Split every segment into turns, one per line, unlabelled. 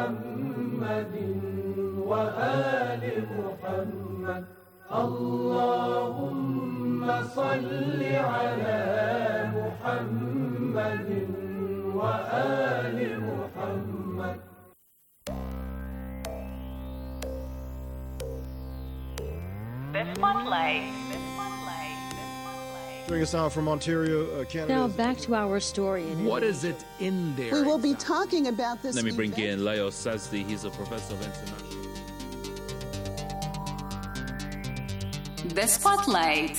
محمد وآل محمد اللهم صل على محمد وآل محمد.
The Spotlight.
Joining us now from Ontario, Canada.
Now back to our story.
What is it in there?
We will be talking about this.
Let me bring in Leo Sazdi. He's a professor of international.
The Spotlight.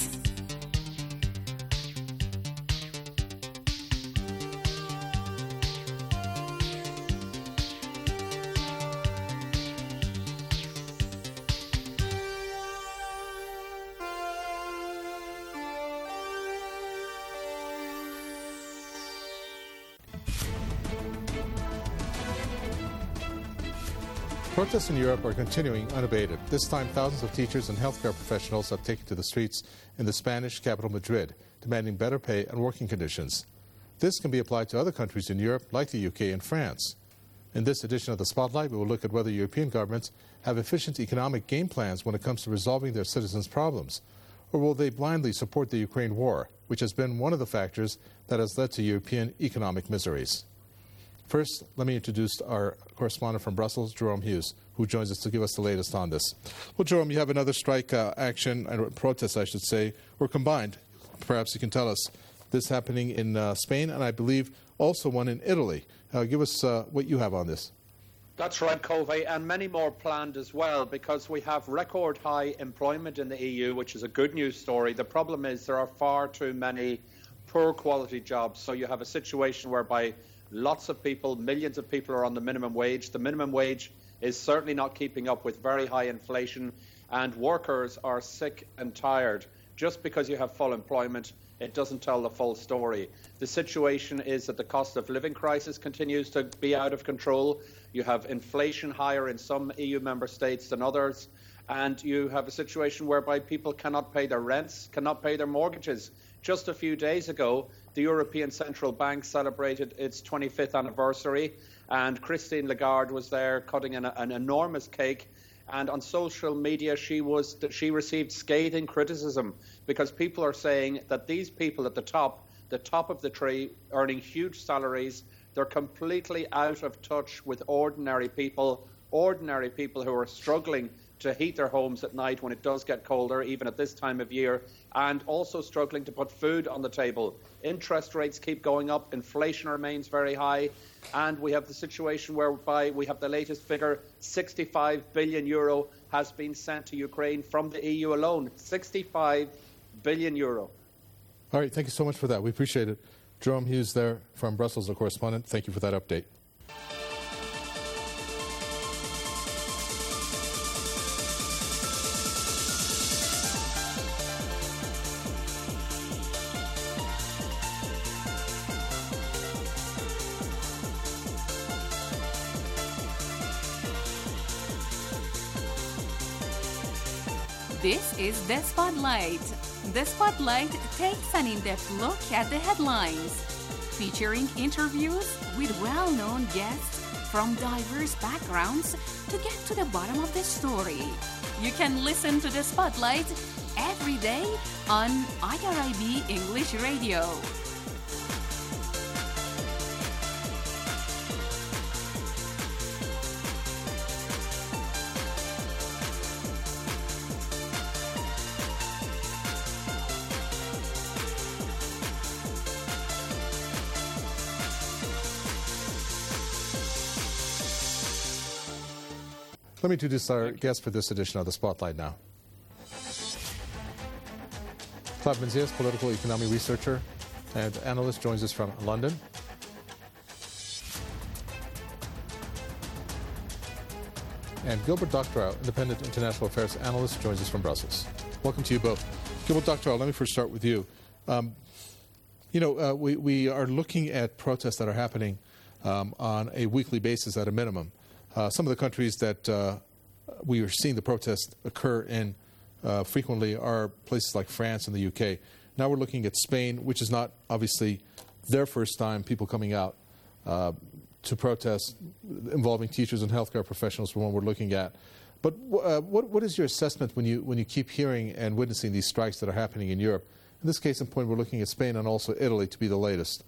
Protests in Europe are continuing unabated. This time, thousands of teachers and healthcare professionals have taken to the streets in the Spanish capital, Madrid, demanding better pay and working conditions. This can be applied to other countries in Europe, like the UK and France. In this edition of The Spotlight, we will look at whether European governments have efficient economic game plans when it comes to resolving their citizens' problems, or will they blindly support the Ukraine war, which has been one of the factors that has led to European economic miseries. First, let me introduce our correspondent from Brussels, Jerome Hughes, who joins us to give us the latest on this. Well, Jerome, you have another strike action, and protest, I should say, or combined. Perhaps you can tell us this happening in Spain, and I believe also one in Italy. Give us what you have on this.
That's right, Covey, and many more planned as well, because we have record high employment in the EU, which is a good news story. The problem is there are far too many poor quality jobs, so you have a situation whereby lots of people, millions of people are on the minimum wage. The minimum wage is certainly not keeping up with very high inflation, and workers are sick and tired. Just because you have full employment, it doesn't tell the full story. The situation is that the cost of living crisis continues to be out of control. You have inflation higher in some EU member states than others, and you have a situation whereby people cannot pay their rents, cannot pay their mortgages. Just a few days ago, the European Central Bank celebrated its 25th anniversary, and Christine Lagarde was there cutting an enormous cake. And on social media, she received scathing criticism because people are saying that these people at the top of the tree, earning huge salaries, they're completely out of touch with ordinary people who are struggling to heat their homes at night when it does get colder, even at this time of year, and also struggling to put food on the table. Interest rates keep going up, inflation remains very high, and we have the situation whereby we have the latest figure, 65 billion euro has been sent to Ukraine from the EU alone. 65 billion euro.
All right, thank you so much for that. We appreciate it. Jerome Hughes there from Brussels, a correspondent. Thank you for that update.
This is The Spotlight. The Spotlight takes an in-depth look at the headlines, featuring interviews with well-known guests from diverse backgrounds to get to the bottom of the story. You can listen to The Spotlight every day on IRIB English Radio.
Let me introduce our guest for this edition of The Spotlight now. Clive Menzies, political economy researcher and analyst, joins us from London. And Gilbert Doctorow, independent international affairs analyst, joins us from Brussels. Welcome to you both. Gilbert Doctorow, let me first start with you. We are looking at protests that are happening on a weekly basis at a minimum. Some of the countries that we are seeing the protests occur in frequently are places like France and the UK. Now we're looking at Spain, which is not obviously their first time people coming out to protests involving teachers and healthcare professionals, one we're looking at. But what is your assessment when you keep hearing and witnessing these strikes that are happening in Europe? In this case in point, we're looking at Spain and also Italy to be the latest.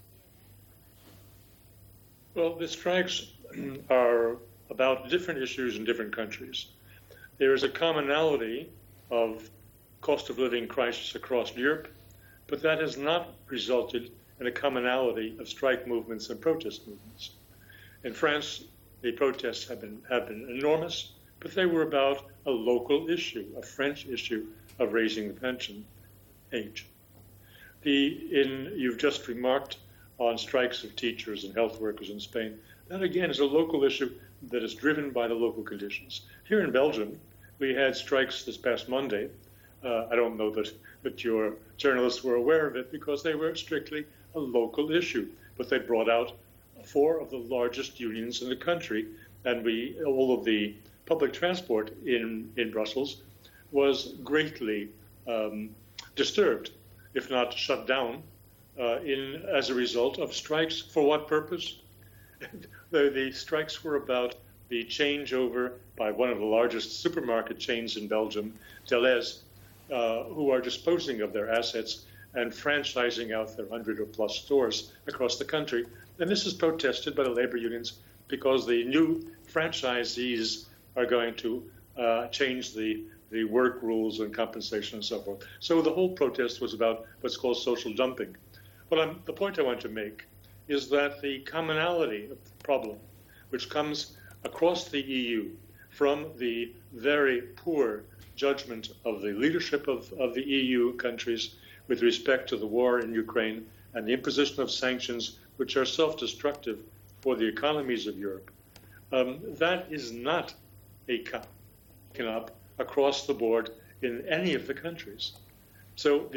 Well, the strikes are about different issues in different countries. There is a commonality of cost of living crisis across Europe, but that has not resulted in a commonality of strike movements and protest movements. In France, the protests have been enormous, but they were about a local issue, a French issue of raising the pension age. You've just remarked on strikes of teachers and health workers in Spain. That, again, is a local issue that is driven by the local conditions. Here in Belgium, we had strikes this past Monday. I don't know that your journalists were aware of it because they were strictly a local issue, but they brought out 4 of the largest unions in the country, and all of the public transport in Brussels was greatly disturbed, if not shut down, as a result of strikes. For what purpose? The strikes were about the changeover by one of the largest supermarket chains in Belgium, Delhaize, who are disposing of their assets and franchising out their 100 or plus stores across the country. And this is protested by the labor unions because the new franchisees are going to change the work rules and compensation and so forth. So the whole protest was about what's called social dumping. The point I want to make is that the commonality of the problem, which comes across the EU from the very poor judgment of the leadership of the EU countries with respect to the war in Ukraine and the imposition of sanctions which are self-destructive for the economies of Europe, that is not taken up across the board in any of the countries. So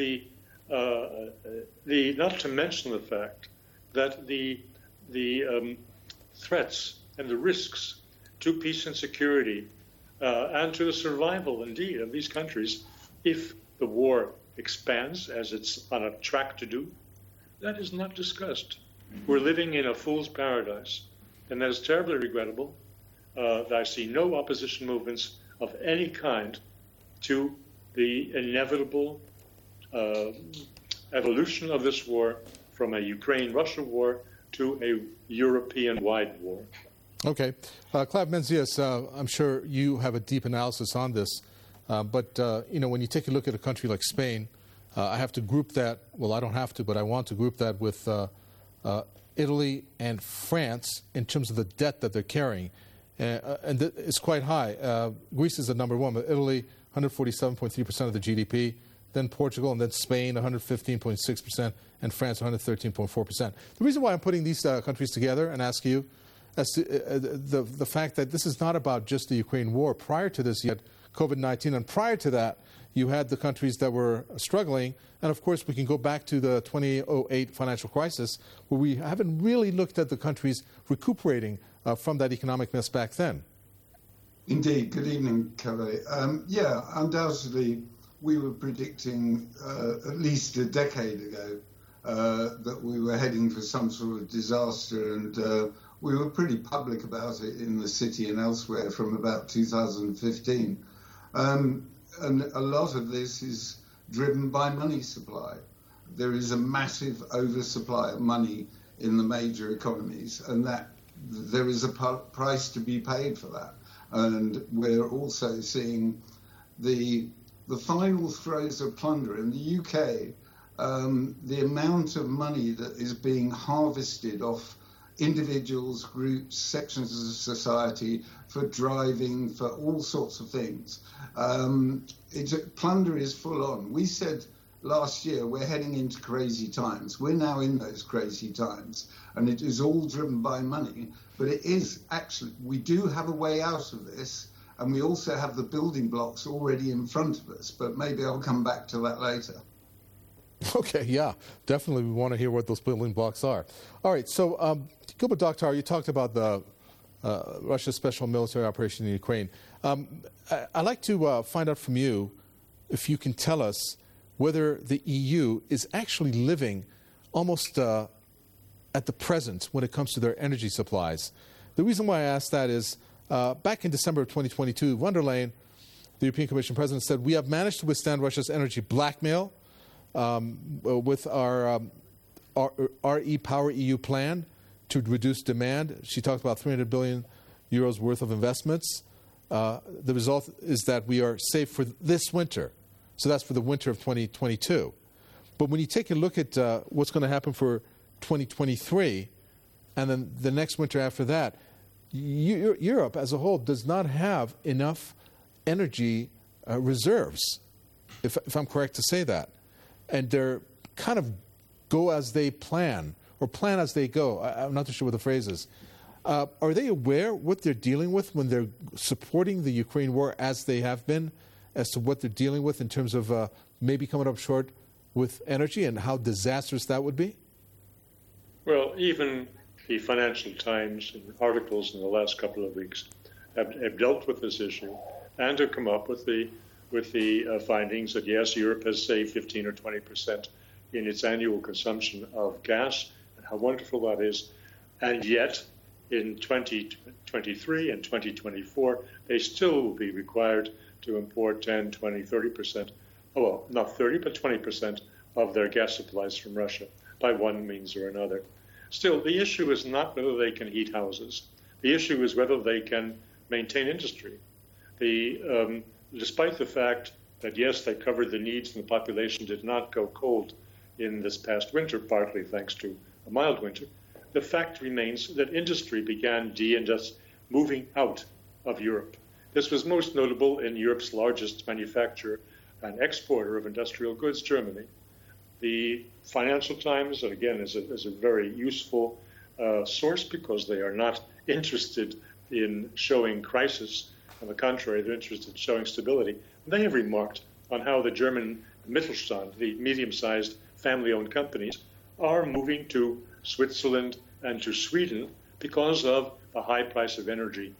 not to mention the fact that the threats and the risks to peace and security and to the survival, indeed, of these countries, if the war expands, as it's on a track to do, that is not discussed. We're living in a fool's paradise, and that is terribly regrettable. I see no opposition movements of any kind to the inevitable evolution of this war from a Ukraine-Russia war to a European-wide war.
Okay. Clive Menzies, I'm sure you have a deep analysis on this, but when you take a look at a country like Spain, I have to group that, well, I don't have to, but I want to group that with Italy and France in terms of the debt that they're carrying. And it's quite high. Greece is at number 1, but Italy, 147.3% of the GDP, then Portugal, and then Spain, 115.6%, and France, 113.4%. The reason why I'm putting these countries together and ask you as to the fact that this is not about just the Ukraine war. Prior to this, you had COVID-19, and prior to that, you had the countries that were struggling. And of course, we can go back to the 2008 financial crisis, where we haven't really looked at the countries recuperating from that economic mess back then.
Indeed. Good evening, Calais. Yeah, undoubtedly, we were predicting at least a decade ago that we were heading for some sort of disaster, and we were pretty public about it in the city and elsewhere from about 2015. And a lot of this is driven by money supply. There is a massive oversupply of money in the major economies, and that there is a price to be paid for that. And we're also seeing the final throes of plunder in the UK. The amount of money that is being harvested off individuals, groups, sections of society for driving, for all sorts of things. Plunder is full on. We said last year we're heading into crazy times. We're now in those crazy times, and it is all driven by money. But it is actually, we do have a way out of this, and we also have the building blocks already in front of us. But maybe I'll come back to that later.
Okay, yeah, definitely we want to hear what those building blocks are. All right, so Gilbert Doctorow, you talked about the Russia's special military operation in Ukraine. I'd like to find out from you if you can tell us whether the EU is actually living almost at the present when it comes to their energy supplies. The reason why I ask that is back in December of 2022, von der Leyen, the European Commission President, said, we have managed to withstand Russia's energy blackmail with our REPower EU plan to reduce demand. She talked about 300 billion euros worth of investments. The result is that we are safe for this winter. So that's for the winter of 2022. But when you take a look at what's going to happen for 2023 and then the next winter after that, Europe as a whole does not have enough energy reserves, if I'm correct to say that. And they're kind of go as they plan, or plan as they go. I'm not too sure what the phrase is. Are they aware what they're dealing with when they're supporting the Ukraine war as they have been, as to what they're dealing with in terms of maybe coming up short with energy and how disastrous that would be?
Well, even the Financial Times in articles in the last couple of weeks have dealt with this issue and have come up with the findings that, yes, Europe has saved 15 or 20% in its annual consumption of gas, and how wonderful that is. And yet, in 2023 and 2024, they still will be required to import 10, 20, 30%, well, not 30, but 20% of their gas supplies from Russia by one means or another. Still, the issue is not whether they can heat houses. The issue is whether they can maintain industry. Despite the fact that, yes, they covered the needs and the population did not go cold in this past winter, partly thanks to a mild winter, the fact remains that industry began moving out of Europe. This was most notable in Europe's largest manufacturer and exporter of industrial goods, Germany. The Financial Times, again, is a very useful source because they are not interested in showing crisis. On the contrary, they're interested in showing stability. They have remarked on how the German Mittelstand, the medium-sized family-owned companies, are moving to Switzerland and to Sweden because of the high price of energy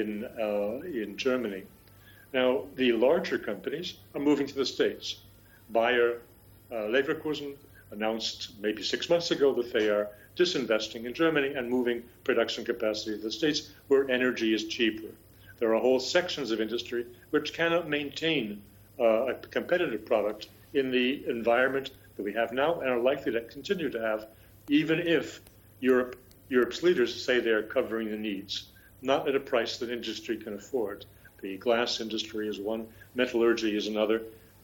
in Germany. Now, the larger companies are moving to the States. Bayer Leverkusen announced maybe 6 months ago that they are disinvesting in Germany and moving production capacity to the States where energy is cheaper. There are whole sections of industry which cannot maintain a competitive product in the environment that we have now and are likely to continue to have, even if Europe's leaders say they are covering the needs, not at a price that industry can afford. The glass industry is one, metallurgy is another.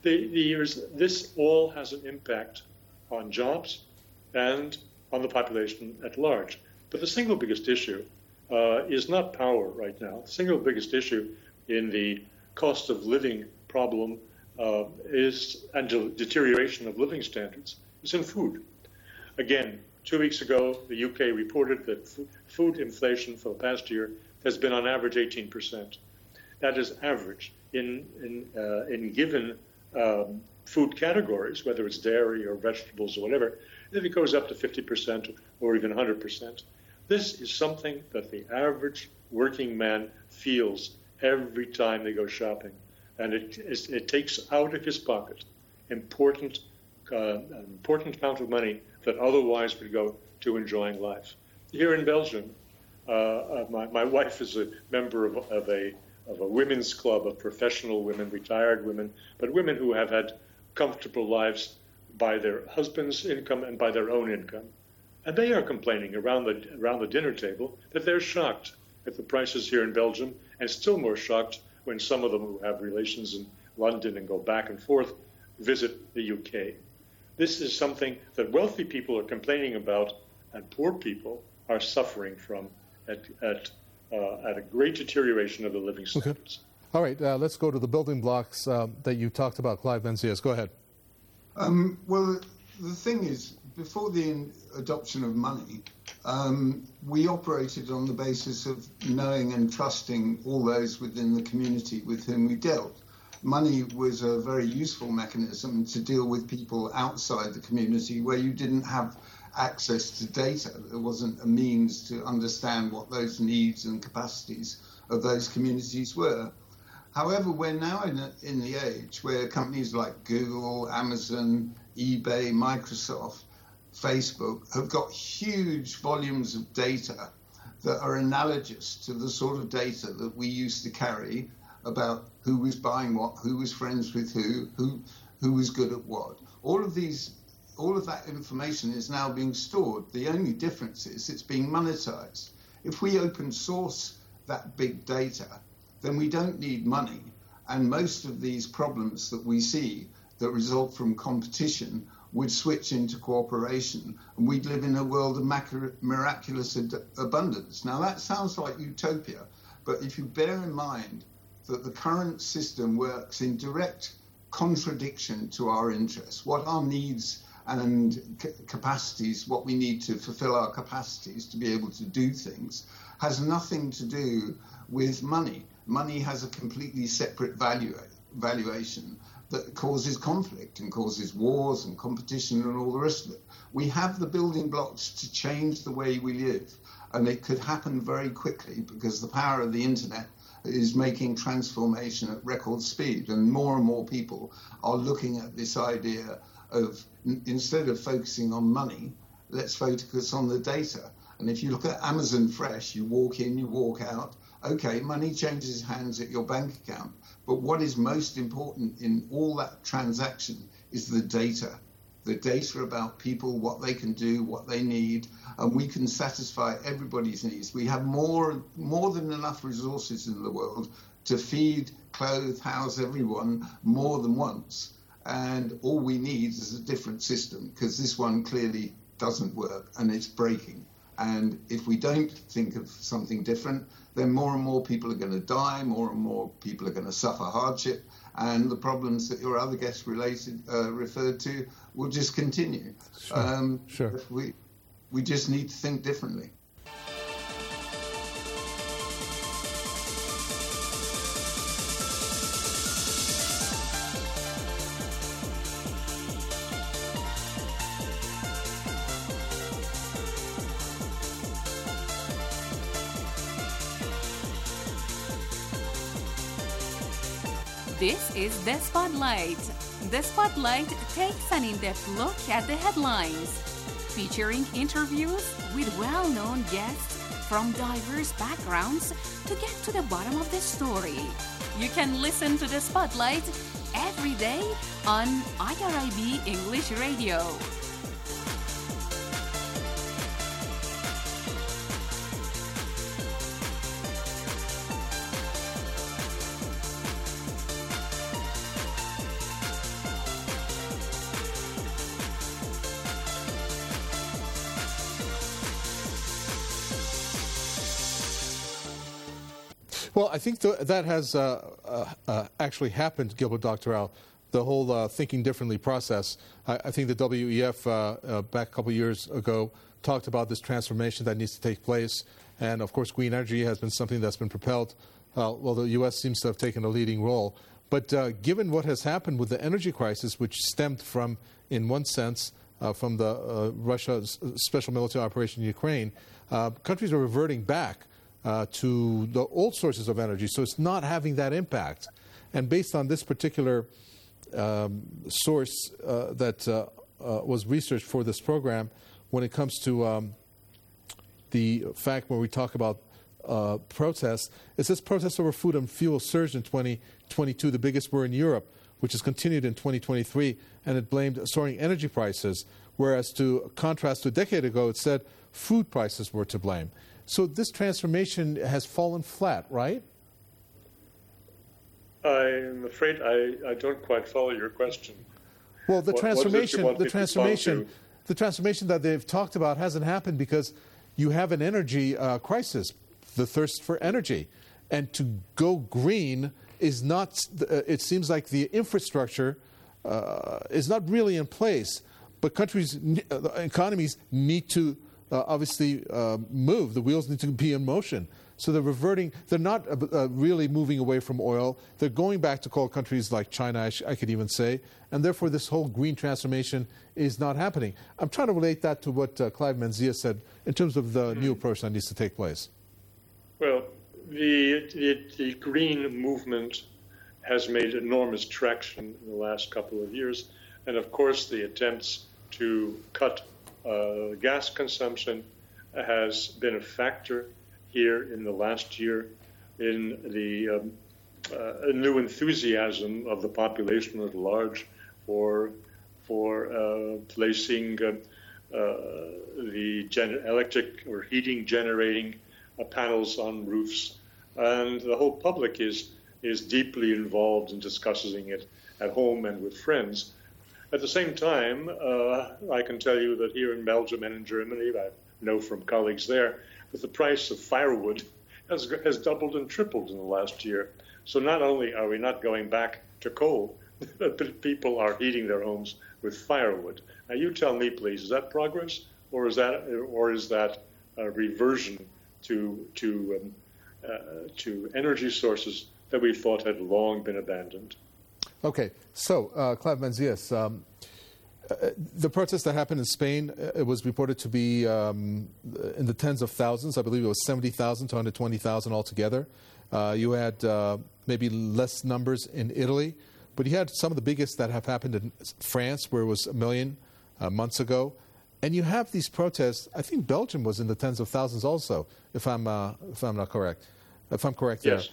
This all has an impact on jobs and on the population at large. But the single biggest issue is not power right now. The single biggest issue in the cost of living problem and deterioration of living standards is in food. Again, 2 weeks ago, the UK reported that food inflation for the past year has been on average 18%. That is average in given food categories, whether it's dairy or vegetables or whatever. If it goes up to 50% or even 100%, this is something that the average working man feels every time they go shopping, and it takes out of his pocket important amount of money that otherwise would go to enjoying life. Here in Belgium, my wife is a member of a women's club of professional women, retired women, but women who have had comfortable lives by their husband's income and by their own income. And they are complaining around the dinner table that they're shocked at the prices here in Belgium, and still more shocked when some of them who have relations in London and go back and forth visit the UK. This is something that wealthy people are complaining about, and poor people are suffering from at a great deterioration of the living standards.
Okay. All right, let's go to the building blocks that you talked about. Clive Menzies, go ahead.
Well, the thing is, before the adoption of money, we operated on the basis of knowing and trusting all those within the community with whom we dealt. Money was a very useful mechanism to deal with people outside the community where you didn't have access to data. There wasn't a means to understand what those needs and capacities of those communities were. However, we're now in the age where companies like Google, Amazon, eBay, Microsoft Facebook have got huge volumes of data that are analogous to the sort of data that we used to carry about who was buying what, who was friends with who was good at what. All of that information is now being stored. The only difference is it's being monetized. If we open source that big data, then we don't need money. And most of these problems that we see that result from competition would switch into cooperation, and we'd live in a world of miraculous abundance. Now, that sounds like utopia, but if you bear in mind that the current system works in direct contradiction to our interests, what our needs and capacities, what we need to fulfill our capacities to be able to do things, has nothing to do with money. Money has a completely separate valuation that causes conflict and causes wars and competition and all the rest of it. We have the building blocks to change the way we live, and it could happen very quickly because the power of the internet is making transformation at record speed, and more people are looking at this idea of, instead of focusing on money, let's focus on the data. And if you look at Amazon Fresh, you walk in, you walk out, okay, money changes hands at your bank account, but what is most important in all that transaction is the data about people, what they can do, what they need, and we can satisfy everybody's needs. We have more than enough resources in the world to feed, clothe, house everyone more than once. And all we need is a different system, because this one clearly doesn't work and it's breaking. And if we don't think of something different, then more and more people are going to die, more and more people are going to suffer hardship, and the problems that your other guest referred to will just continue.
Sure.
We just need to think differently.
This is The Spotlight. The Spotlight takes an in-depth look at the headlines, featuring interviews with well-known guests from diverse backgrounds to get to the bottom of the story. You can listen to The Spotlight every day on IRIB English Radio.
Well, I think that has actually happened, Gilbert Doctorow, the whole thinking differently process. I think the WEF back a couple of years ago talked about this transformation that needs to take place. And, of course, green energy has been something that's been propelled. Well, the U.S. seems to have taken a leading role. But given what has happened with the energy crisis, which stemmed from, in one sense, from the Russia's special military operation in Ukraine, countries are reverting back to the old sources of energy, so it's not having that impact. And based on this particular source that was researched for this program, when it comes to the fact where we talk about protests, it says protests over food and fuel surged in 2022, the biggest were in Europe, which has continued in 2023, and it blamed soaring energy prices, whereas to contrast to a decade ago, it said food prices were to blame. So this transformation has fallen flat, right?
I'm afraid I don't quite follow your question.
Well, the transformation that they've talked about hasn't happened because you have an energy crisis, the thirst for energy. And to go green is not, it seems like the infrastructure is not really in place, but countries, economies need to obviously move. The wheels need to be in motion. So they're reverting. They're not really moving away from oil. They're going back to coal countries like China, I could even say. And therefore, this whole green transformation is not happening. I'm trying to relate that to what Clive Menzia said in terms of the new approach that needs to take place.
Well, the green movement has made enormous traction in the last couple of years. And of course, the attempts to cut Gas consumption has been a factor here in the last year in the new enthusiasm of the population at large for placing the electric or heating generating panels on roofs, and the whole public is deeply involved in discussing it at home and with friends. At the same time, I can tell you that here in Belgium and in Germany, I know from colleagues there, that the price of firewood has doubled and tripled in the last year. So not only are we not going back to coal, but people are heating their homes with firewood. Now, you tell me, please, is that progress, or is that a reversion to energy sources that we thought had long been abandoned?
Okay, so Clive Menzies, the protest that happened in Spain, it was reported to be in the tens of thousands. I believe it was 70,000 to 120,000 altogether. You had maybe less numbers in Italy, but you had some of the biggest that have happened in France, where it was 1 million months ago. And you have these protests. I think Belgium was in the tens of thousands also, if I'm not correct. If I'm correct,
yes.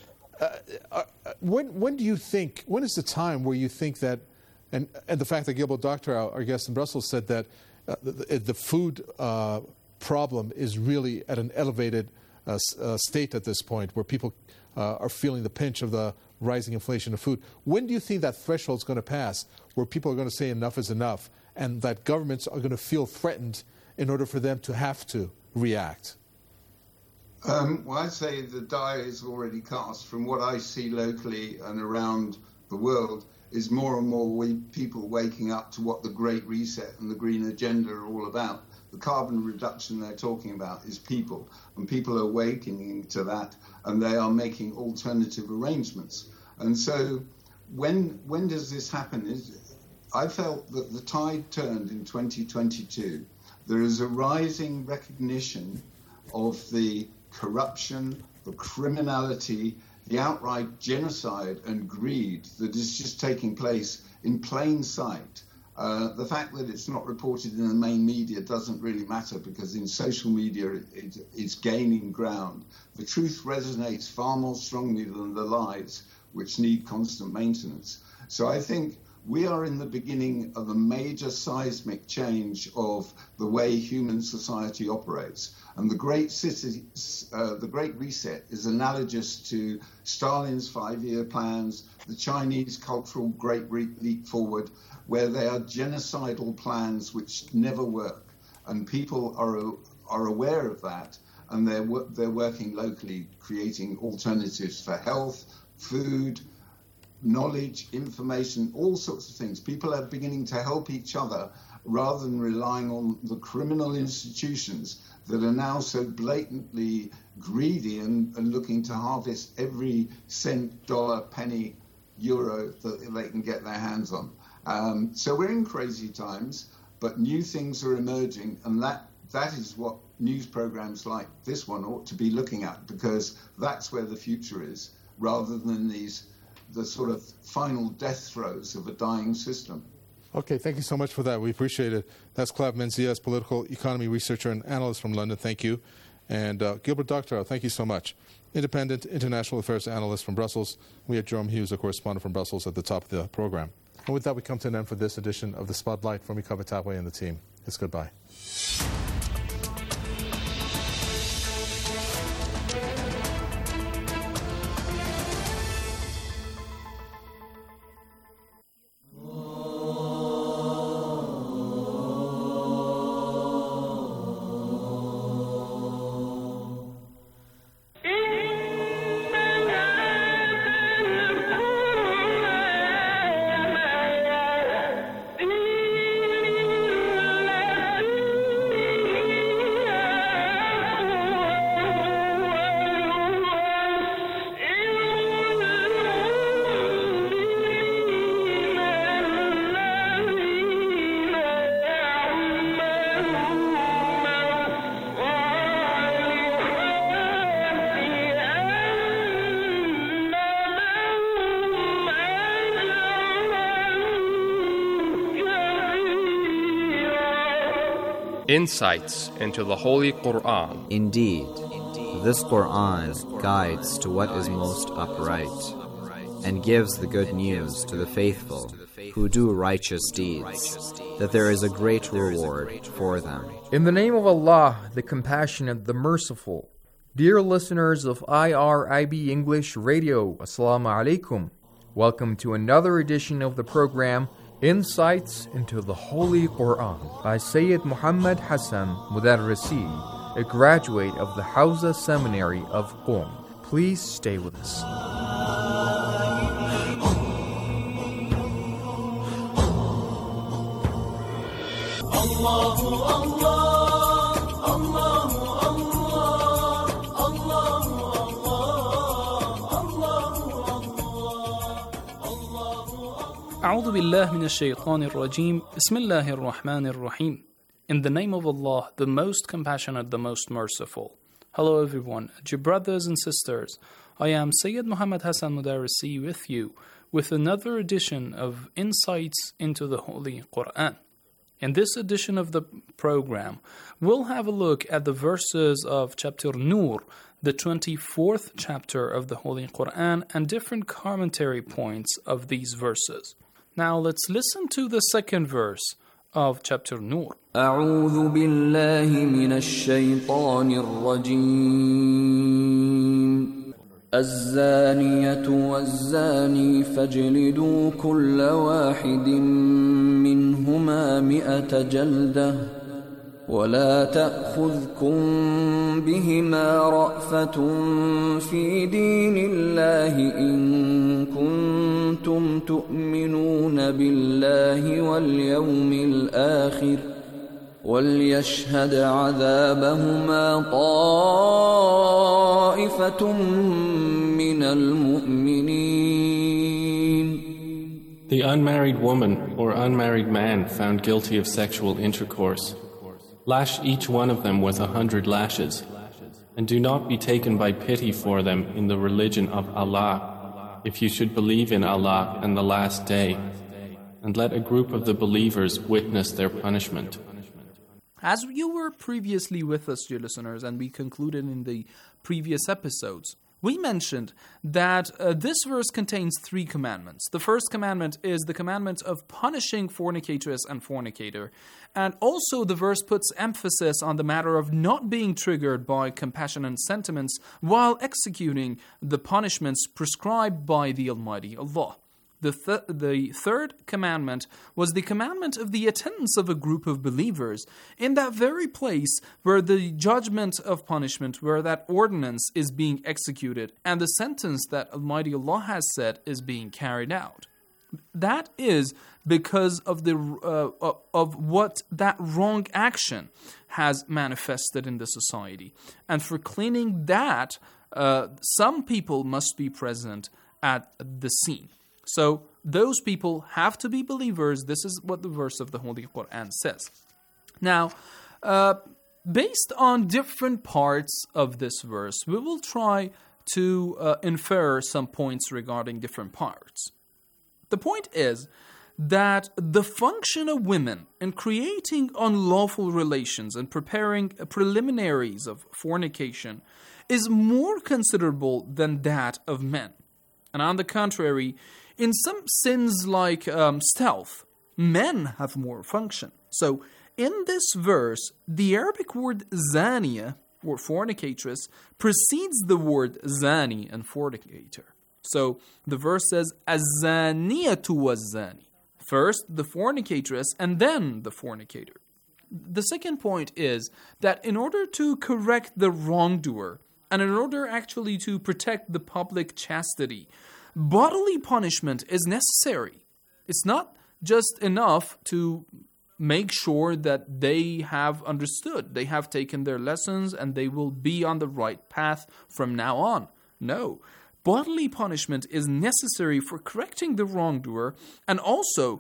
When do you think? When is the time where you think that? And the fact that Gilbert Doctor, our guest in Brussels, said that the food problem is really at an elevated state at this point, where people are feeling the pinch of the rising inflation of food. When do you think that threshold is going to pass, where people are going to say enough is enough, and that governments are going to feel threatened in order for them to have to react?
Well, I'd say the die is already cast. From what I see locally and around the world, is more and more people waking up to what the Great Reset and the Green Agenda are all about. The carbon reduction they're talking about is people, and people are awakening to that, and they are making alternative arrangements. And so when does this happen? I felt that the tide turned in 2022. There is a rising recognition of the corruption, the criminality, the outright genocide and greed that is just taking place in plain sight. The fact that it's not reported in the main media doesn't really matter, because in social media it's gaining ground. The truth resonates far more strongly than the lies, which need constant maintenance. So I think we are in the beginning of a major seismic change of the way human society operates. And the Great Reset is analogous to Stalin's 5-year plans, the Chinese cultural Great Leap Forward, where they are genocidal plans which never work. And people are aware of that, and they're working locally, creating alternatives for health, food, knowledge, information, all sorts of things. People are beginning to help each other rather than relying on the criminal institutions that are now so blatantly greedy and looking to harvest every cent, dollar, penny, euro that they can get their hands on. So we're in crazy times, but new things are emerging, and that is what news programs like this one ought to be looking at, because that's where the future is, rather than the sort of final death throes of a dying system.
Okay, thank you so much for that. We appreciate it. That's Clive Menzies, political economy researcher and analyst from London. Thank you. And Gilbert Doctorow, thank you so much. Independent international affairs analyst from Brussels. We had Jerome Hughes, a correspondent from Brussels, at the top of the program. And with that, we come to an end for this edition of The Spotlight. From Mika Batawe and the team, it's goodbye.
Insights into the Holy Quran.
Indeed, this Quran guides to what is most upright and gives the good news to the faithful who do righteous deeds, that there is a great reward for them.
In the name of Allah, the Compassionate, the Merciful. Dear listeners of IRIB English Radio, Assalamu alaikum. Welcome to another edition of the program Insights into the Holy Quran by Sayyid Muhammad Hassan Mudarrisi, a graduate of the Hawza Seminary of Qom. Please stay with us.
أعوذ بالله من الشيطان الرجيم بسم الله الرحمن الرحيم. In the name of Allah, the most compassionate, the most merciful. Hello everyone, dear brothers and sisters. I am Sayyid Muhammad Hassan Mudarrisi with you with another edition of Insights into the Holy Quran. In this edition of the program, we'll have a look at the verses of chapter Nur, the 24th chapter of the Holy Quran, and different commentary points of these verses. Now let's listen to the second verse of chapter Nur.
أعوذ بالله من الشيطان الرجيم الزانية والزاني فاجلدوا كل واحد منهما 100 جلدة ولا تأخذكم بهما رأفة في دين الله إن كنتم تؤمنون بالله واليوم الآخر وليشهد عذابهما طائفة من المؤمنين.
The unmarried woman or unmarried man found guilty of sexual intercourse, lash each one of them with 100 lashes, and do not be taken by pity for them in the religion of Allah, if you should believe in Allah and the last day, and let a group of the believers witness their punishment.
As you were previously with us, dear listeners, and we concluded in the previous episodes, we mentioned that this verse contains 3 commandments. The first commandment is the commandment of punishing fornicatress and fornicator. And also the verse puts emphasis on the matter of not being triggered by compassionate sentiments while executing the punishments prescribed by the Almighty Allah. The third commandment was the commandment of the attendance of a group of believers in that very place where the judgment of punishment, where that ordinance is being executed and the sentence that Almighty Allah has set is being carried out. That is because of of what that wrong action has manifested in the society. And for cleaning that, some people must be present at the scene. So those people have to be believers. This is what the verse of the Holy Quran says. Now, based on different parts of this verse, we will try to infer some points regarding different parts. The point is that the function of women in creating unlawful relations and preparing preliminaries of fornication is more considerable than that of men. And on the contrary, in some sins like stealth, men have more function. So, in this verse, the Arabic word zaniya, or fornicatress, precedes the word zani and fornicator. So, the verse says, az-zaniyatu waz-zani. First, the fornicatress, and then the fornicator. The second point is that in order to correct the wrongdoer, and in order actually to protect the public chastity, bodily punishment is necessary. It's not just enough to make sure that they have understood, they have taken their lessons, and they will be on the right path from now on. No. Bodily punishment is necessary for correcting the wrongdoer, and also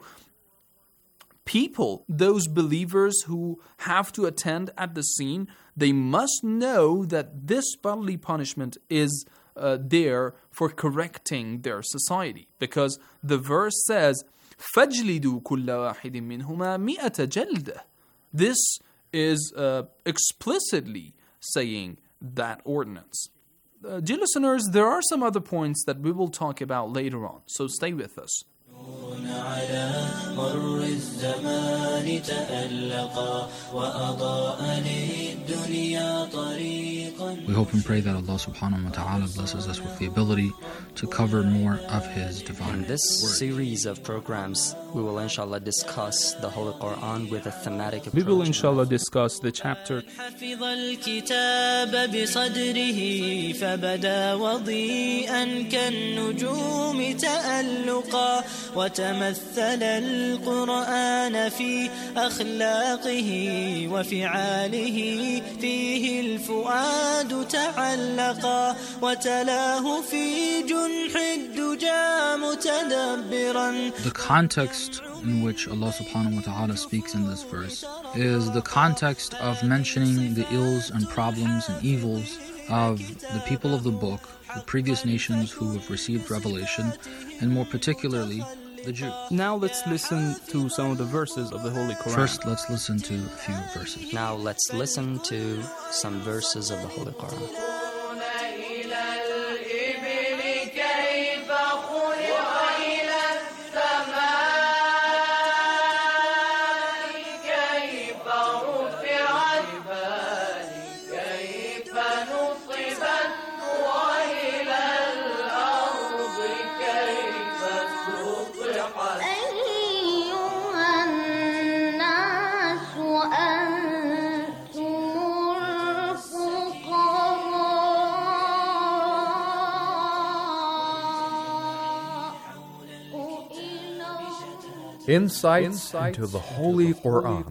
people, those believers who have to attend at the scene, they must know that this bodily punishment is there for correcting their society. Because the verse says, فَاجْلِدُوا كُلَّ وَاحِدٍ مِّنْهُمَا 100 جَلْدَةٍ. This is explicitly saying that ordinance. Dear listeners, there are some other points that we will talk about later on, so stay with us.
على مر الزمان تألقا وأضاء للدنيا طريقا.
We hope and pray that Allah subhanahu wa ta'ala blesses us with the ability to cover more of His divine
In this
word.
series of programs, we will inshallah discuss the Holy Quran with a thematic approach.
We will inshallah discuss the chapter
حفظ الكتاب بصدره فبدا وضيئا كالنجوم تألقا وتمثل القرآن في أخلاقه وفعاله فيه الفؤاد تعلقا وتلاه في جنح الدجى متدبرا.
The context in which Allah subhanahu wa ta'ala speaks in this verse is the context of mentioning the ills and problems and evils of the people of the book, the previous nations who have received revelation, and more particularly the Jews.
Now let's listen to some of the verses of the Holy Quran.
First, let's listen to a few verses.
Now let's listen to some verses of the Holy Quran.
Insights into the Holy Quran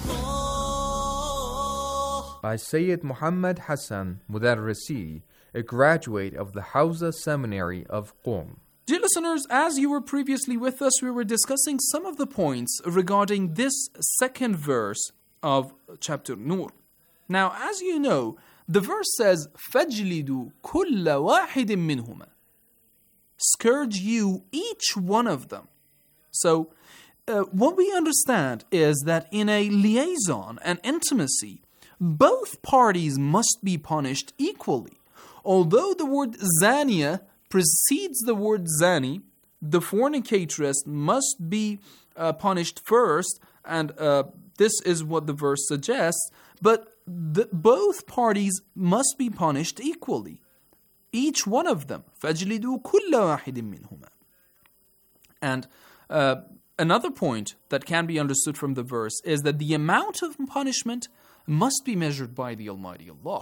by Sayyid Muhammad Hassan Mudarrisi, a graduate of the Hawza Seminary of Qom.
Dear listeners, as you were previously with us, we were discussing some of the points regarding this second verse of chapter Nur. Now, as you know, the verse says, فَاجْلِدُوا كُلَّ وَاحِدٍ مِّنْهُمَا. Scourge you each one of them. So, what we understand is that in a liaison and intimacy, both parties must be punished equally. Although the word zaniya precedes the word zani, the fornicatress must be punished first, and this is what the verse suggests, but both parties must be punished equally. Each one of them. فَاجْلِدُوا كُلَّ وَاحِدٍ مِّنْهُمَا. And another point that can be understood from the verse is that the amount of punishment must be measured by the Almighty Allah.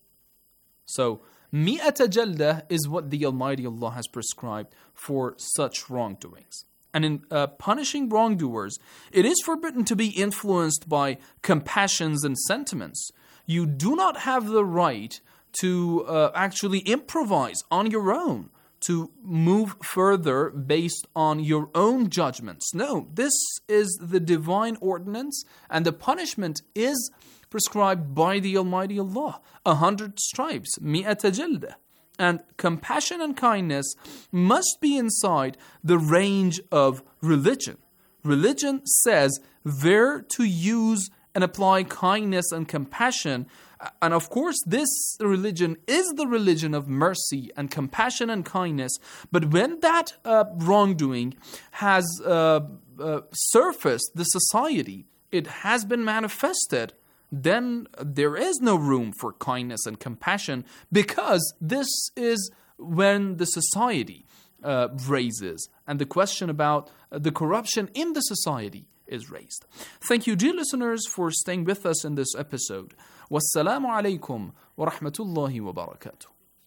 So, mi'ata jalda is what the Almighty Allah has prescribed for such wrongdoings. And in punishing wrongdoers, it is forbidden to be influenced by compassions and sentiments. You do not have the right to actually improvise on your own, to move further based on your own judgments. No, this is the divine ordinance, and the punishment is prescribed by the Almighty Allah. 100 stripes, mi'ata jalda. And compassion and kindness must be inside the range of religion. Religion says where to use and apply kindness and compassion. And of course, this religion is the religion of mercy and compassion and kindness. But when that wrongdoing has surfaced the society, it has been manifested, then there is no room for kindness and compassion, because this is when the society raises, and the question about the corruption in the society is raised. Thank you, dear listeners, for staying with us in this episode. Wassalamu alaikum wa rahmatullahi wa barakatuh.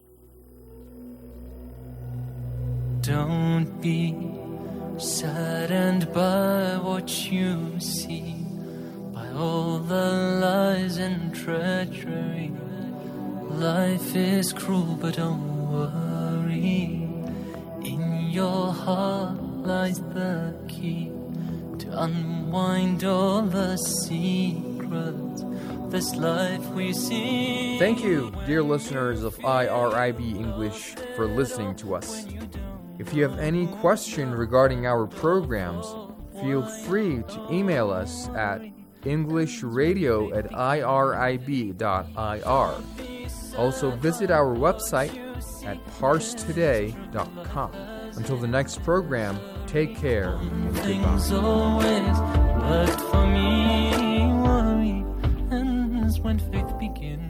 Don't be saddened by what you see, by all the lies and treachery. Life is cruel, but don't worry. In your heart lies the key to unwind all the secrets of this life we see.
Thank you, dear listeners of IRIB English, for listening to us. If you have any question regarding our programs, feel free to email us at englishradio@irib.ir. Also visit our website at parstoday.com. Until the next program, take care and
Things
goodbye.
always worked for me. Worry ends when faith begins.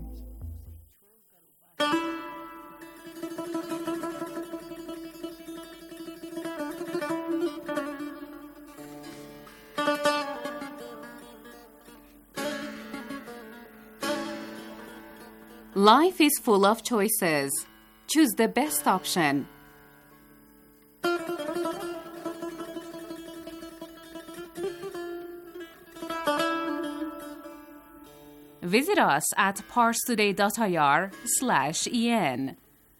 Life is full of choices. Choose the best option. Visit us at parstoday.ir/en.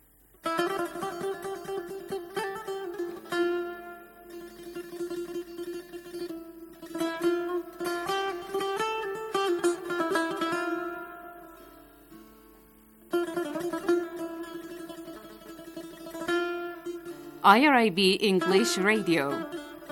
IRIB English Radio.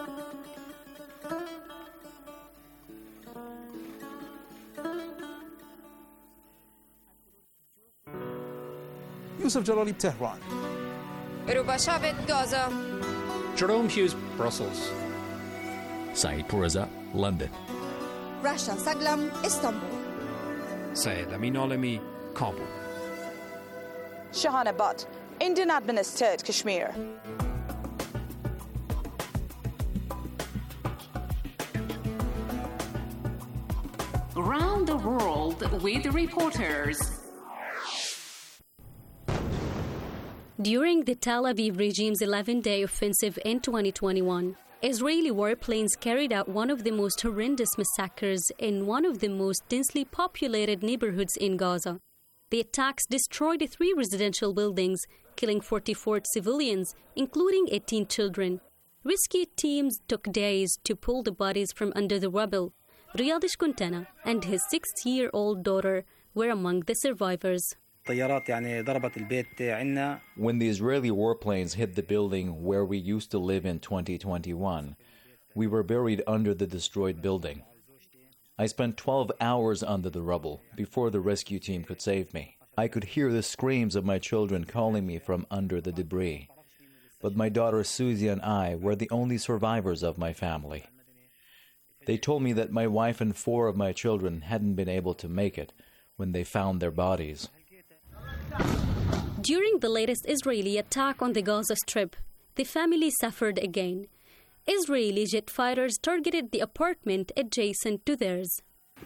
Yusuf Jalali, Tehran.
Ruba Shabit, Gaza.
Jerome Hughes, Brussels.
Saeed Pourraza, London.
Rasha Saglam, Istanbul.
Syed Amin Alami, Kabul.
Shahana Butt, Indian administered Kashmir.
Around the world with reporters.
During the Tel Aviv regime's 11-day offensive in 2021, Israeli warplanes carried out one of the most horrendous massacres in one of the most densely populated neighborhoods in Gaza. The attacks destroyed 3 residential buildings, killing 44 civilians, including 18 children. Rescue teams took days to pull the bodies from under the rubble. Riyad Shkuntana and his 6-year-old daughter were among the survivors.
When the Israeli warplanes hit the building where we used to live in 2021, we were buried under the destroyed building. I spent 12 hours under the rubble before the rescue team could save me. I could hear the screams of my children calling me from under the debris. But my daughter Susie and I were the only survivors of my family. They told me that my wife and 4 of my children hadn't been able to make it when they found their bodies.
During the latest Israeli attack on the Gaza Strip, the family suffered again. Israeli jet fighters targeted the apartment adjacent to theirs.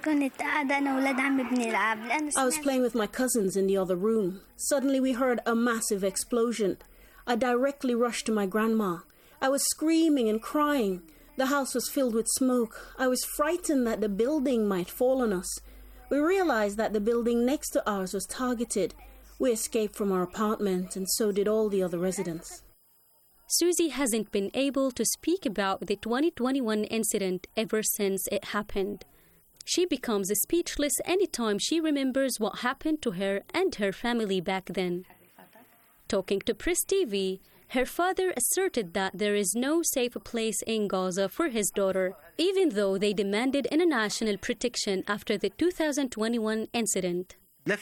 I was playing with my cousins in the other room. Suddenly we heard a massive explosion. I directly rushed to my grandma. I was screaming and crying. The house was filled with smoke. I was frightened that the building might fall on us. We realized that the building next to ours was targeted. We escaped from our apartment, and so did all the other residents.
Susie hasn't been able to speak about the 2021 incident ever since it happened. She becomes speechless anytime she remembers what happened to her and her family back then. Talking to Press TV, her father asserted that there is no safe place in Gaza for his daughter, even though they demanded international protection after the 2021 incident.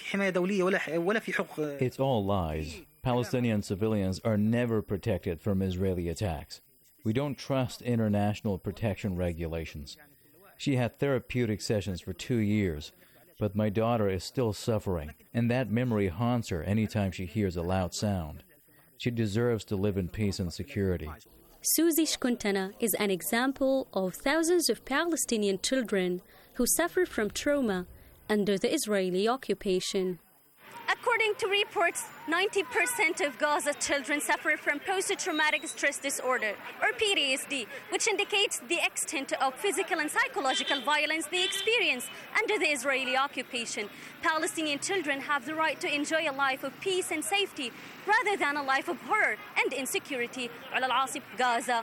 It's all lies. Palestinian civilians are never protected from Israeli attacks. We don't trust international protection regulations. She had therapeutic sessions for 2 years, but my daughter is still suffering, and that memory haunts her anytime she hears a loud sound. She deserves to live in peace and security.
Susie Shkuntana is an example of thousands of Palestinian children who suffer from trauma under the Israeli occupation. According to reports, 90% of Gaza children suffer from post-traumatic stress disorder, or PTSD, which indicates the extent of physical and psychological violence they experience under the Israeli occupation. Palestinian children have the right to enjoy a life of peace and safety, rather than a life of horror and insecurity. Ala Al-Asif, Gaza.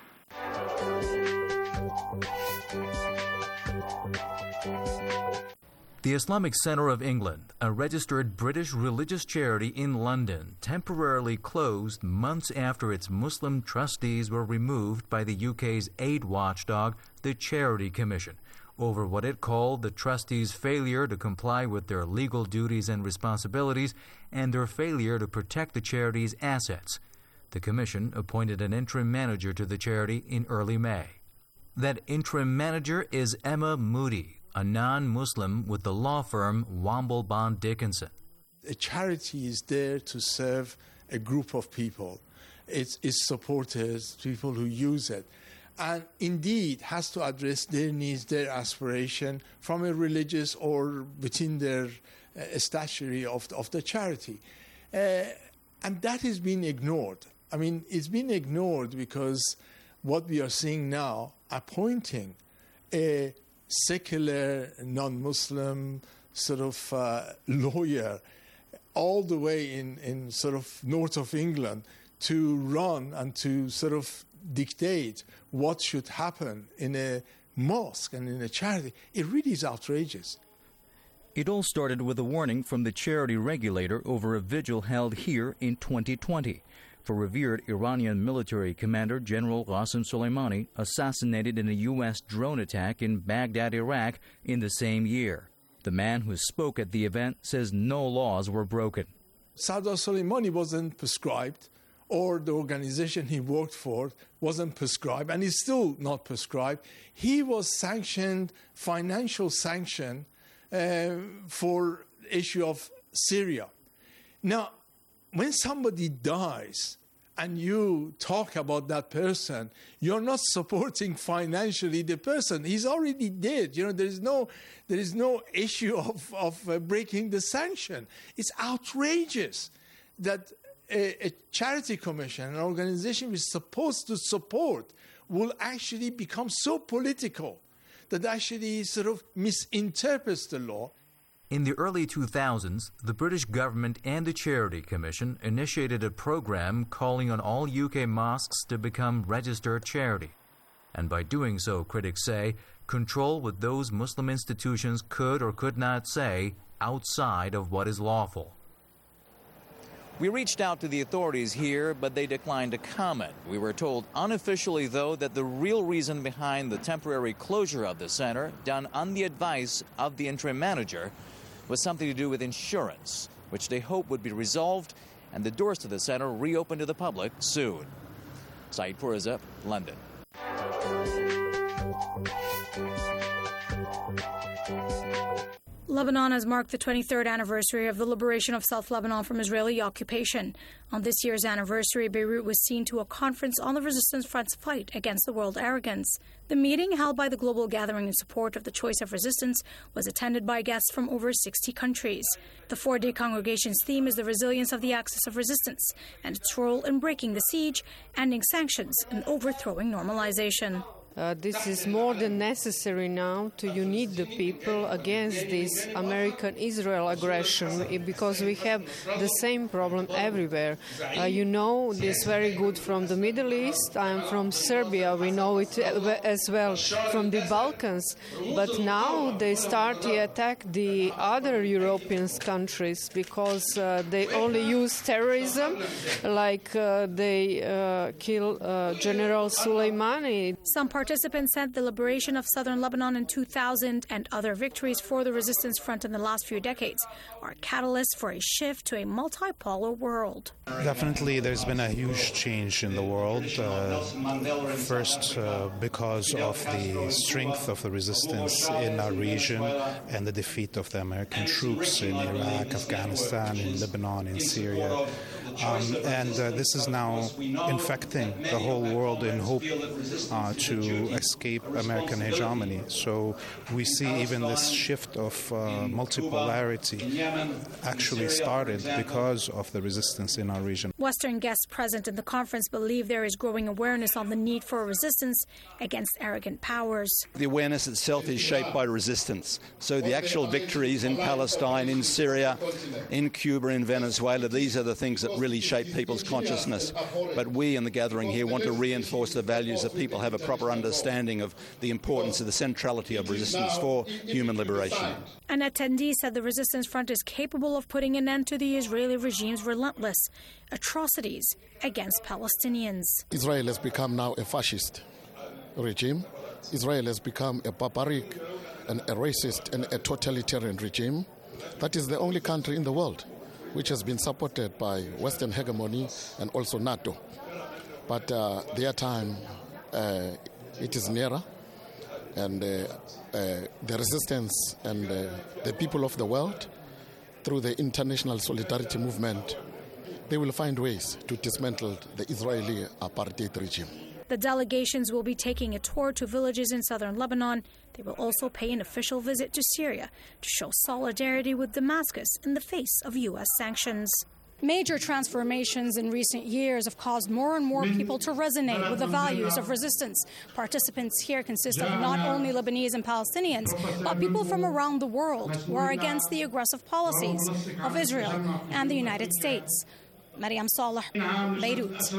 The Islamic Centre of England, a registered British religious charity in London, temporarily closed months after its Muslim trustees were removed by the UK's aid watchdog, the Charity Commission, over what it called the trustees' failure to comply with their legal duties and responsibilities and their failure to protect the charity's assets. The commission appointed an interim manager to the charity in early May. That interim manager is Emma Moody, a non-Muslim with the law firm Womble Bond Dickinson.
A charity is there to serve a group of people. It's supporters, people who use it, and indeed has to address their needs, their aspiration from a religious or within their statutory of the charity. And that is being ignored. I mean, it's been ignored because what we are seeing now, appointing a secular, non-Muslim sort of lawyer all the way in sort of north of England to run and to sort of dictate what should happen in a mosque and in a charity, it really is outrageous.
It all started with a warning from the charity regulator over a vigil held here in 2020 for revered Iranian military commander General Qasem Soleimani, assassinated in a U.S. drone attack in Baghdad, Iraq, in the same year. The man who spoke at the event says no laws were broken.
Saddam Soleimani wasn't prescribed, or the organization he worked for wasn't prescribed, and is still not prescribed. He was sanctioned, financial sanction, for issue of Syria. Now, when somebody dies and you talk about that person, you're not supporting financially the person. He's already dead. You know, there is no issue of breaking the sanction. It's outrageous that a charity commission, an organization which is supposed to support, will actually become so political that actually sort of misinterprets the law.
In the early 2000s, the British government and the Charity Commission initiated a program calling on all UK mosques to become registered charity. And by doing so, critics say, control what those Muslim institutions could or could not say outside of what is lawful.
We reached out to the authorities here, but they declined to comment. We were told unofficially, though, that the real reason behind the temporary closure of the center, done on the advice of the interim manager, was something to do with insurance, which they hope would be resolved and the doors to the center reopened to the public soon. Saeed Poureza, London.
Lebanon has marked the 23rd anniversary of the liberation of South Lebanon from Israeli occupation. On this year's anniversary, Beirut was seen to a conference on the resistance front's fight against the world arrogance. The meeting, held by the Global Gathering in Support of the Choice of Resistance, was attended by guests from over 60 countries. The four-day congregation's theme is the resilience of the axis of resistance and its role in breaking the siege, ending sanctions, and overthrowing normalization.
This is more than necessary now to unite the people against this American-Israel aggression, because we have the same problem everywhere. You know this very good from the Middle East. I am from Serbia. We know it as well from the Balkans. But now they start to attack the other European countries because they only use terrorism, like they kill General Soleimani.
Some participants said the liberation of southern Lebanon in 2000 and other victories for the resistance front in the last few decades are catalysts for a shift to a multipolar world.
Definitely there's been a huge change in the world. First, because of the strength of the resistance in our region and the defeat of the American troops in Iraq, Afghanistan, in Lebanon, in Syria. And this is now infecting the whole world in hope to escape American hegemony. So we see even this shift of multipolarity actually started because of the resistance in our region.
Western guests present in the conference believe there is growing awareness on the need for resistance against arrogant powers.
The awareness itself is shaped by resistance. So the actual victories in Palestine, in Syria, in Cuba, in Venezuela, these are the things that really shape people's consciousness. But we in the gathering here want to reinforce the values that people have a proper understanding of the importance of the centrality of resistance for human liberation.
An attendee said the resistance front is capable of putting an end to the Israeli regime's relentless atrocities against Palestinians.
Israel has become now a fascist regime. Israel has become a barbaric
a racist and a totalitarian regime. That is the only country in the world which has been supported by Western hegemony and also NATO. But their time, it is nearer, and the resistance and the people of the world, through the international solidarity movement, they will find ways to dismantle the Israeli apartheid regime.
The delegations will be taking a tour to villages in southern Lebanon. They will also pay an official visit to Syria to show solidarity with Damascus in the face of U.S. sanctions. Major transformations in recent years have caused more and more people to resonate with the values of resistance. Participants here consist of not only Lebanese and Palestinians, but people from around the world who are against the aggressive policies of Israel and the United States. Mariam Saleh, Beirut.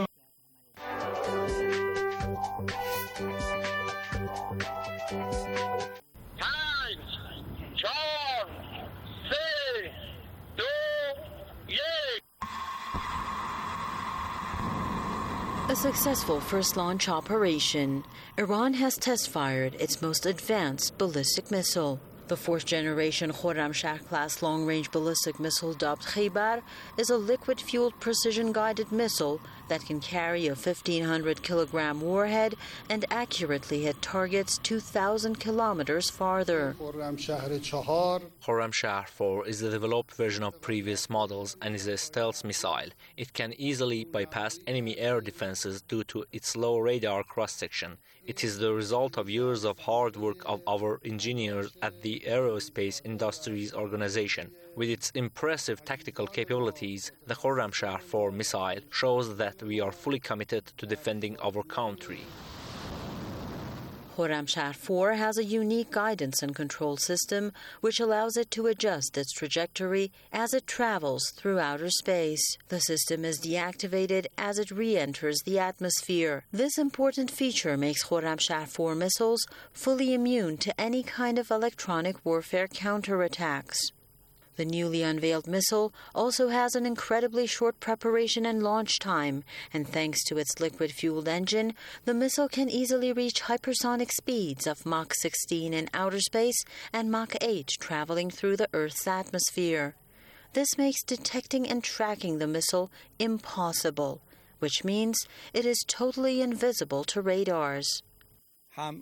A successful first launch operation. Iran has test-fired its most advanced ballistic missile. The fourth-generation Khorramshahr-class long-range ballistic missile dubbed Khaybar is a liquid-fueled precision-guided missile that can carry a 1,500-kilogram warhead and accurately hit targets 2,000 kilometers farther.
Khorramshahr 4 is the developed version of previous models and is a stealth missile. It can easily bypass enemy air defenses due to its low radar cross-section. It is the result of years of hard work of our engineers at the Aerospace Industries Organization. With its impressive tactical capabilities, the Khorramshahr 4 missile shows that we are fully committed to defending our country.
Khorramshahr 4 has a unique guidance and control system which allows it to adjust its trajectory as it travels through outer space. The system is deactivated as it re-enters the atmosphere. This important feature makes Khorramshahr 4 missiles fully immune to any kind of electronic warfare counterattacks. The newly unveiled missile also has an incredibly short preparation and launch time, and thanks to its liquid-fueled engine, the missile can easily reach hypersonic speeds of Mach 16 in outer space and Mach 8 traveling through the Earth's atmosphere. This makes detecting and tracking the missile impossible, which means it is totally invisible to radars.
When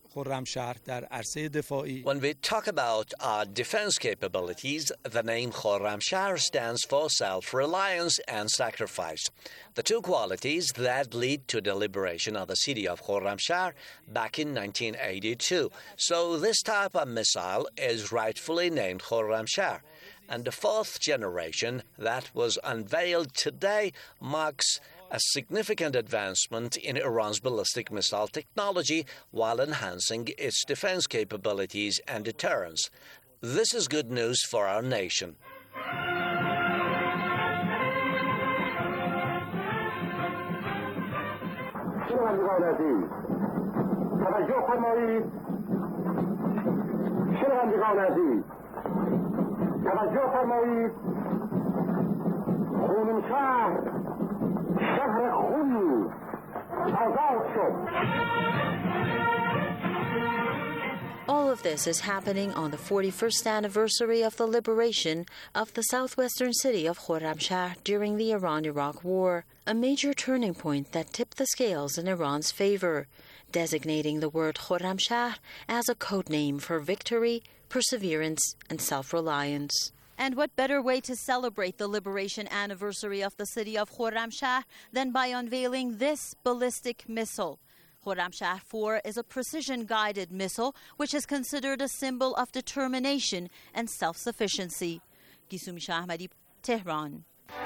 we talk about our defense capabilities, the name Khorramshahr stands for self-reliance and sacrifice, the two qualities that lead to the liberation of the city of Khorramshahr back in 1982. So this type of missile is rightfully named Khorramshahr. And the fourth generation that was unveiled today marks a significant advancement in Iran's ballistic missile technology while enhancing its defense capabilities and deterrence. This is good news for our nation.
All of this is happening on the 41st anniversary of the liberation of the southwestern city of Khorramshahr during the Iran-Iraq War, a major turning point that tipped the scales in Iran's favor, designating the word Khorramshahr as a code name for victory, perseverance, and self-reliance.
And what better way to celebrate the liberation anniversary of the city of Khorramshahr than by unveiling this ballistic missile? Khorramshahr 4 is a precision-guided missile which is considered a symbol of determination and self-sufficiency. Gisumi Shah Ahmadi, Tehran.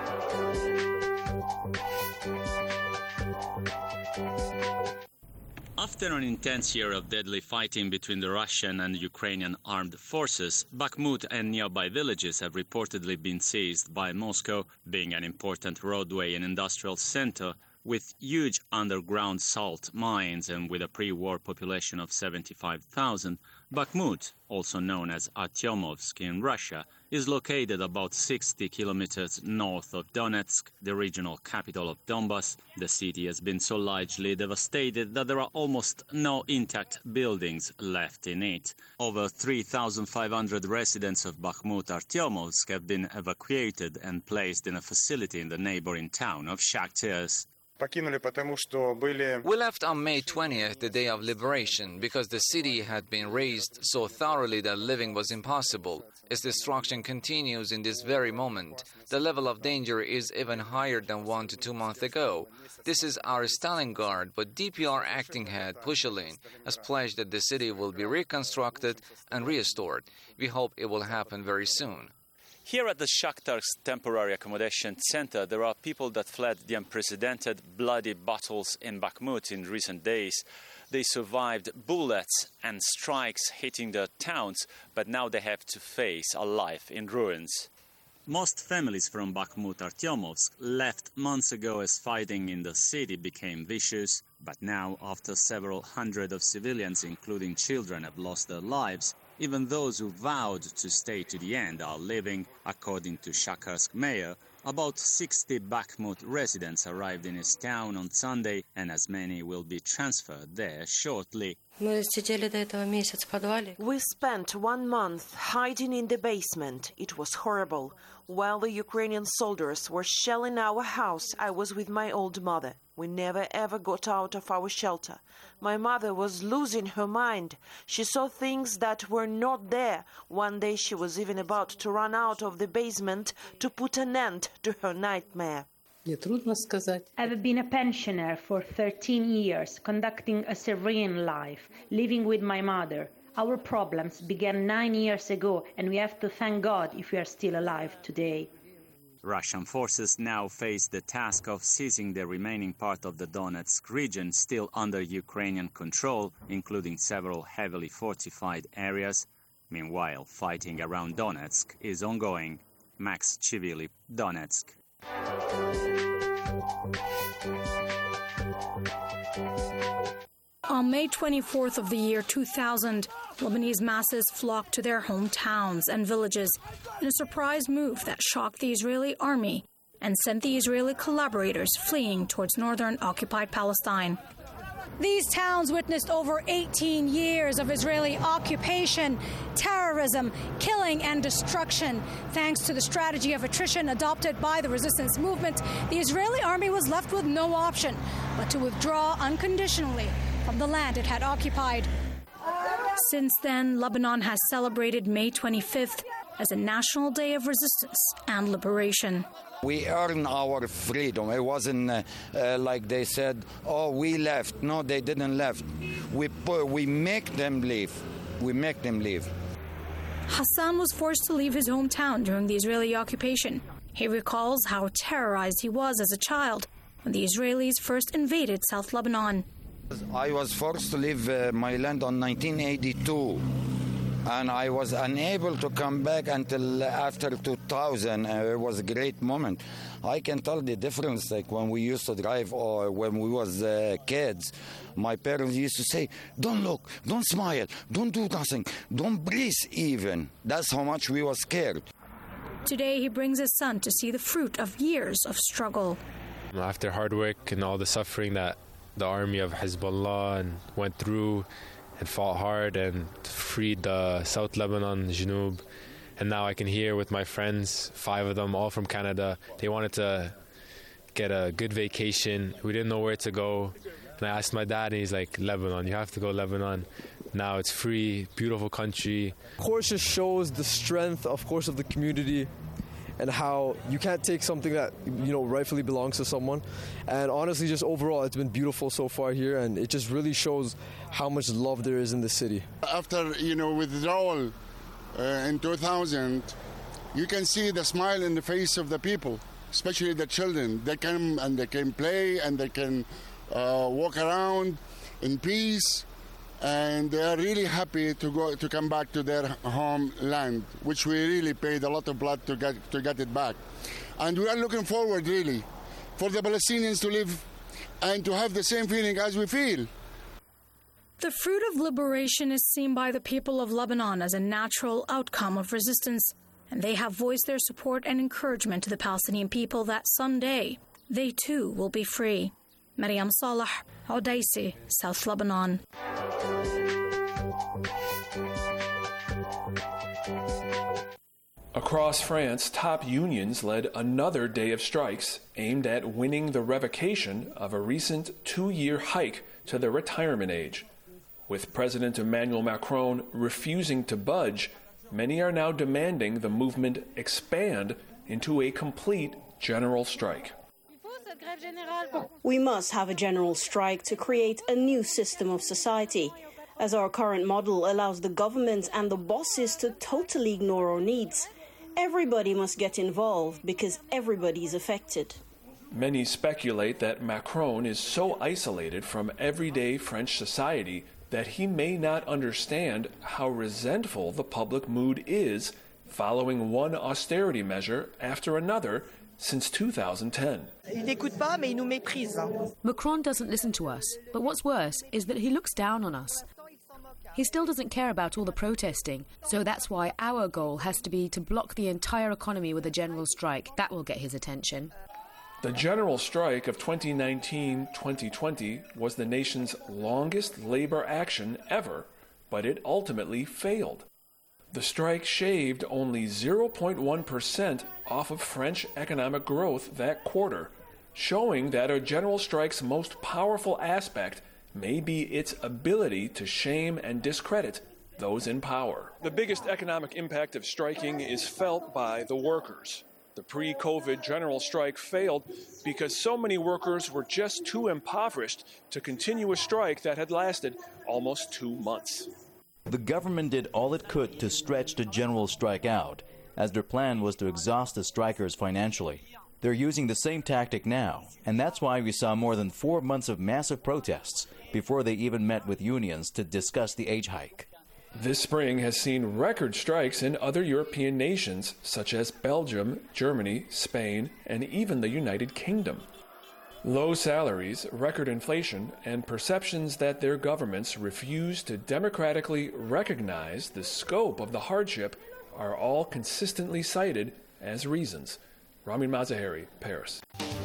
After an intense year of deadly fighting between the Russian and Ukrainian armed forces, Bakhmut and nearby villages have reportedly been seized by Moscow. Being an important roadway and industrial center, With huge underground salt mines and with a pre-war population of 75,000, Bakhmut, also known as Artyomovsk in Russia, is located about 60 kilometers north of Donetsk, the regional capital of Donbas. The city has been so largely devastated that there are almost no intact buildings left in it. Over 3,500 residents of Bakhmut-Artyomovsk have been evacuated and placed in a facility in the neighboring town of Shakhtersk.
We left on May 20th, the day of liberation, because the city had been razed so thoroughly that living was impossible. Its destruction continues in this very moment. The level of danger is even higher than 1 to 2 months ago. This is our Stalingrad, but DPR acting head Pushilin has pledged that the city will be reconstructed and restored. We hope it will happen very soon.
Here at the Shakhtersk Temporary Accommodation Center, there are people that fled the unprecedented bloody battles in Bakhmut in recent days. They survived bullets and strikes hitting their towns, but now they have to face a life in ruins. Most families from Bakhmut-Artyomovsk left months ago as fighting in the city became vicious, but now, after several hundred of civilians, including children, have lost their lives, even those who vowed to stay to the end are leaving. According to Shakhtersk mayor, about 60 Bakhmut residents arrived in his town on Sunday, and as many will be transferred there shortly.
We spent 1 month hiding in the basement. It was horrible. While the Ukrainian soldiers were shelling our house, I was with my old mother. We never ever got out of our shelter. My mother was losing her mind. She saw things that were not there. One day she was even about to run out of the basement to put an end to her nightmare.
I've been a pensioner for 13 years, conducting a serene life, living with my mother. Our problems began 9 years ago, and we have to thank God if we are still alive today.
Russian forces now face the task of seizing the remaining part of the Donetsk region still under Ukrainian control, including several heavily fortified areas. Meanwhile, fighting around Donetsk is ongoing. Max Chivili, Donetsk.
On May 24th of the year 2000, Lebanese masses flocked to their hometowns and villages in a surprise move that shocked the Israeli army and sent the Israeli collaborators fleeing towards northern occupied Palestine. These towns witnessed over 18 years of Israeli occupation, terrorism, killing, and destruction. Thanks to the strategy of attrition adopted by the resistance movement, the Israeli army was left with no option but to withdraw unconditionally from the land it had occupied. Since then, Lebanon has celebrated May 25th as a national day of resistance and liberation.
We earned our freedom. It wasn't like they said, oh, we left. No, they didn't left. We make them leave. We make them leave.
Hassan was forced to leave his hometown during the Israeli occupation. He recalls how terrorized he was as a child when the Israelis first invaded South Lebanon.
I was forced to leave my land in 1982. And I was unable to come back until after 2000. It was a great moment. I can tell the difference, like when we used to drive or when we was kids, my parents used to say, don't look, don't smile, don't do nothing, don't breathe even. That's how much we were scared.
Today he brings his son to see the fruit of years of struggle.
After hard work and all the suffering that the army of Hezbollah went through, and fought hard and freed South Lebanon, Junub. And now I can hear with my friends, 5 of them, all from Canada. They wanted to get a good vacation. We didn't know where to go. And I asked my dad, and he's like, Lebanon, you have to go Lebanon. Now it's free, beautiful country.
Of course, it shows the strength, of course, of the community and how you can't take something that, rightfully belongs to someone. And honestly, just overall, it's been beautiful so far here, and it just really shows how much love there is in the city.
After, withdrawal in 2000, you can see the smile in the face of the people, especially the children. They come and they can play and they can walk around in peace. And they are really happy to come back to their homeland, which we really paid a lot of blood to get it back. And we are looking forward, really, for the Palestinians to live and to have the same feeling as we feel.
The fruit of liberation is seen by the people of Lebanon as a natural outcome of resistance, and they have voiced their support and encouragement to the Palestinian people that someday they too will be free. Mariam Salah, Odaisi, South Lebanon.
Across France, top unions led another day of strikes aimed at winning the revocation of a recent 2-year hike to the retirement age. With President Emmanuel Macron refusing to budge, many are now demanding the movement expand into a complete general strike.
We must have a general strike to create a new system of society, as our current model allows the government and the bosses to totally ignore our needs. Everybody must get involved because everybody is affected.
Many speculate that Macron is so isolated from everyday French society that he may not understand how resentful the public mood is following one austerity measure after another since 2010.
Macron doesn't listen to us, but what's worse is that he looks down on us. He still doesn't care about all the protesting, so that's why our goal has to be to block the entire economy with a general strike. That will get his attention.
The general strike of 2019-2020 was the nation's longest labor action ever, but it ultimately failed. The strike shaved only 0.1% off of French economic growth that quarter, showing that a general strike's most powerful aspect may be its ability to shame and discredit those in power. The biggest economic impact of striking is felt by the workers. The pre-COVID general strike failed because so many workers were just too impoverished to continue a strike that had lasted almost 2 months.
The government did all it could to stretch the general strike out, as their plan was to exhaust the strikers financially. They're using the same tactic now, and that's why we saw more than 4 months of massive protests before they even met with unions to discuss the age hike.
This spring has seen record strikes in other European nations such as Belgium, Germany, Spain, and even the United Kingdom. Low salaries, record inflation, and perceptions that their governments refuse to democratically recognize the scope of the hardship are all consistently cited as reasons. Ramin Mazaheri, Paris.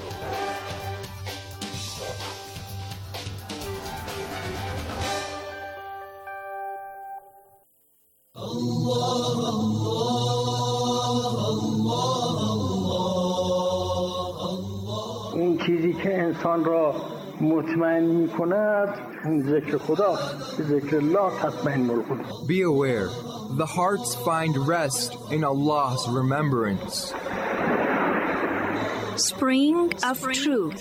اون چیزی که انسان را مطمئن می‌کند ذکر خداست. ذکر الله تطمئن القلوب.
Be aware, the hearts find rest in Allah's remembrance.
Spring of Truth.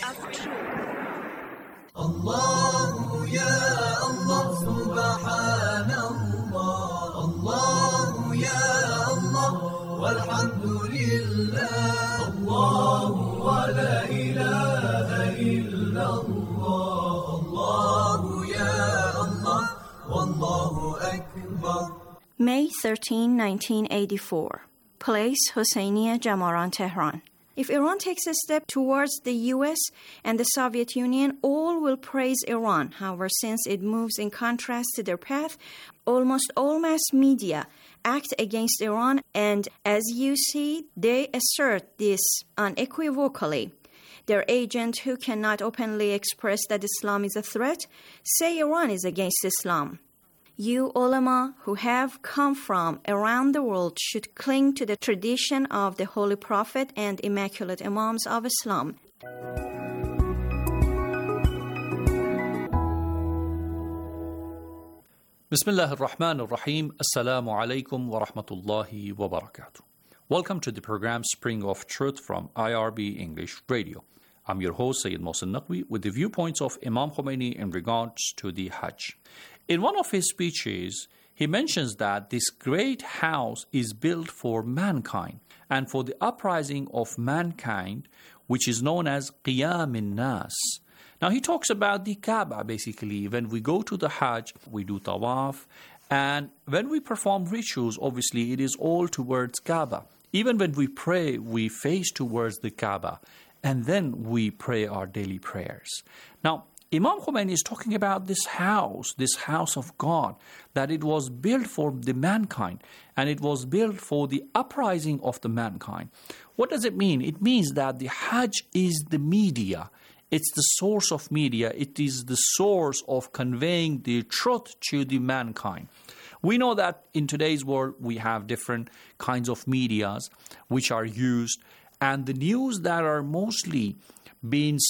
Allah ya Allah subhanallah. Allah ya Allah walhamdulillah. Allah wa la ilaha illallah. Allah ya Allah wallahu akbar.
May 13, 1984. Place Hosseiniya Jamaran, Tehran. If Iran takes a step towards the U.S. and the Soviet Union, all will praise Iran. However, since it moves in contrast to their path, almost all mass media act against Iran, and as you see, they assert this unequivocally. Their agents, who cannot openly express that Islam is a threat, say Iran is against Islam. You ulama who have come from around the world should cling to the tradition of the Holy Prophet and Immaculate Imams of Islam.
Bismillah ar-Rahman ar-Rahim. Assalamu alaikum wa rahmatullahi wa barakatuh. Welcome to the program Spring of Truth from IRB English Radio. I'm your host, Sayyid Mohsen Naqvi, with the viewpoints of Imam Khomeini in regards to the Hajj. In one of his speeches, he mentions that this great house is built for mankind and for the uprising of mankind, which is known as Qiyam al-Nas. Now, he talks about the Kaaba, basically. When we go to the Hajj, we do Tawaf, and when we perform rituals, obviously, it is all towards Kaaba. Even when we pray, we face towards the Kaaba. and then we pray our daily prayers. Now, Imam Khomeini is talking about this house of God, that it was built for the mankind, and it was built for the uprising of the mankind. What does it mean? It means that the Hajj is the media. It's the source of media. It is the source of conveying the truth to the mankind. We know that in today's world we have different kinds of medias which are used, and the news that are mostly being